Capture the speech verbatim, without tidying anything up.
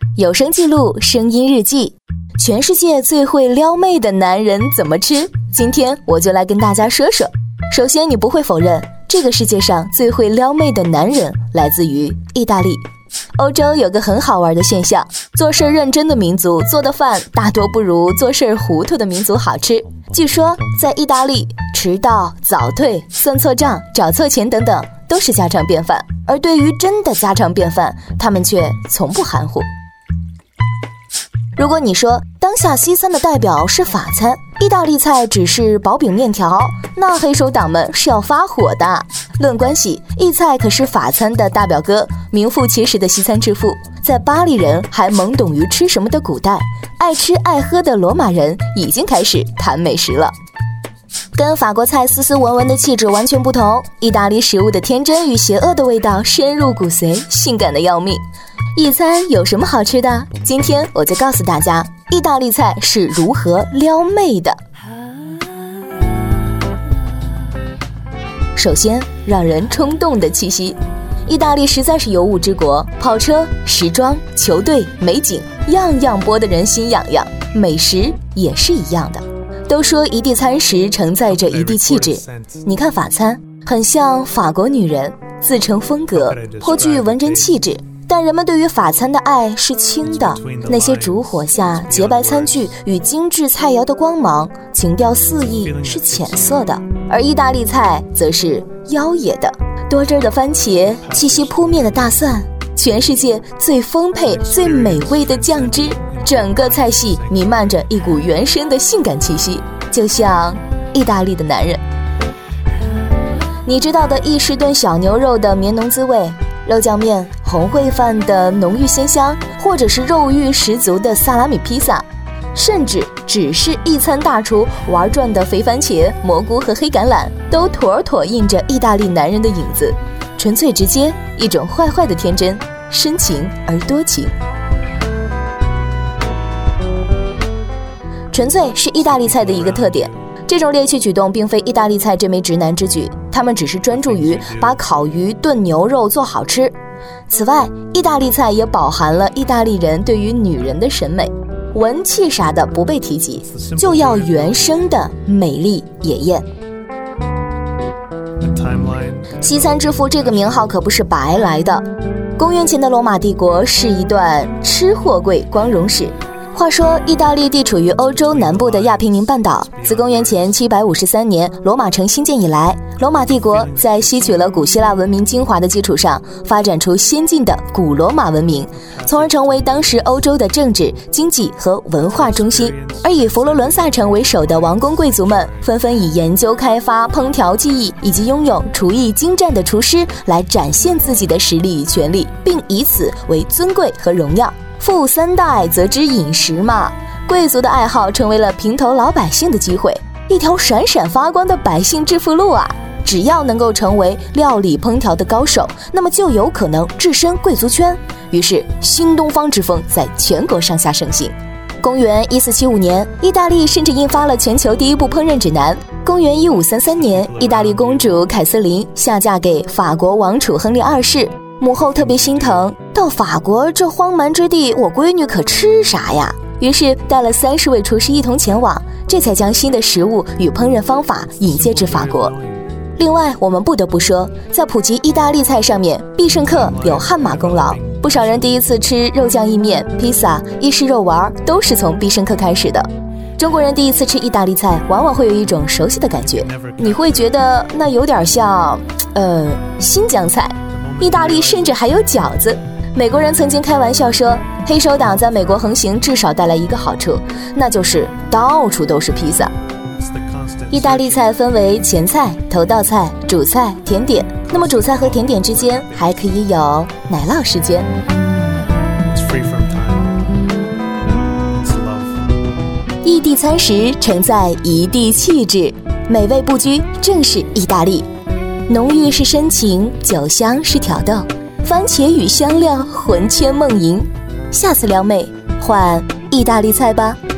有声记录，声音日记，全世界最会撩妹的男人怎么吃？今天我就来跟大家说说。首先，你不会否认，这个世界上最会撩妹的男人来自于意大利。欧洲有个很好玩的现象，做事认真的民族做的饭大多不如做事糊涂的民族好吃。据说在意大利，迟到、早退、算错账、找错钱等等都是家常便饭，而对于真的家常便饭，他们却从不含糊。如果你说当下西餐的代表是法餐，意大利菜只是薄饼面条，那黑手党们是要发火的。论关系，意菜可是法餐的大表哥，名副其实的西餐之父。在巴黎人还懵懂于吃什么的古代，爱吃爱喝的罗马人已经开始谈美食了。跟法国菜斯斯文文的气质完全不同，意大利食物的天真与邪恶的味道深入骨髓，性感的要命。意餐有什么好吃的？今天我就告诉大家，意大利菜是如何撩妹的。首先，让人冲动的气息。意大利实在是尤物之国，跑车、时装、球队、美景，样样播得人心痒痒。美食也是一样的。都说一地餐食承载着一地气质，你看法餐很像法国女人，自成风格，颇具文人气质。但人们对于法餐的爱是轻的，那些烛火下洁白餐具与精致菜肴的光芒，情调四溢，是浅色的。而意大利菜则是妖冶的，多汁的番茄，气息扑面的大蒜，全世界最丰沛最美味的酱汁，整个菜系弥漫着一股原生的性感气息，就像意大利的男人。你知道的意式炖小牛肉的绵浓滋味，肉酱面、红烩饭的浓郁鲜香，或者是肉欲十足的萨拉米披萨，甚至只是意餐大厨玩转的肥番茄、蘑菇和黑橄榄，都妥妥印着意大利男人的影子，纯粹直接，一种坏坏的天真，深情而多情。纯粹是意大利菜的一个特点，这种猎奇举动并非意大利菜这枚直男之举，他们只是专注于把烤鱼炖牛肉做好吃。此外，意大利菜也饱含了意大利人对于女人的审美，文气啥的不被提及，就要原生的美丽野艳。西餐之父这个名号可不是白来的，公元前的罗马帝国是一段吃货贵光荣史。话说，意大利地处于欧洲南部的亚平宁半岛，自公元前七百五十三年罗马城兴建以来，罗马帝国在吸取了古希腊文明精华的基础上，发展出先进的古罗马文明，从而成为当时欧洲的政治、经济和文化中心。而以佛罗伦萨城为首的王公贵族们，纷纷以研究开发烹调技艺以及拥有厨艺精湛的厨师来展现自己的实力与权力，并以此为尊贵和荣耀。富三代则知饮食嘛，贵族的爱好成为了平头老百姓的机会，一条闪闪发光的百姓致富路啊！只要能够成为料理烹调的高手，那么就有可能置身贵族圈。于是新东方之风在全国上下盛行。公元一四七五年，意大利甚至印发了全球第一部烹饪指南。公元一五三三年，意大利公主凯瑟琳下嫁给法国王储亨利二世，母后特别心疼，到法国这荒蛮之地，我闺女可吃啥呀？于是带了三十位厨师一同前往，这才将新的食物与烹饪方法引介至法国。另外，我们不得不说，在普及意大利菜上面，必胜客有汗马功劳。不少人第一次吃肉酱意面、披萨、意式肉丸，都是从必胜客开始的。中国人第一次吃意大利菜，往往会有一种熟悉的感觉，你会觉得那有点像，呃，新疆菜。意大利甚至还有饺子。美国人曾经开玩笑说，黑手党在美国横行至少带来一个好处，那就是到处都是披萨。意大利菜分为前菜、头道菜、主菜、甜点，那么主菜和甜点之间还可以有奶酪时间。异地餐食承载一地气质，美味不拘，正是意大利。浓郁是深情，酒香是挑逗，番茄与香料魂牵梦萦。下次撩妹换意大利菜吧。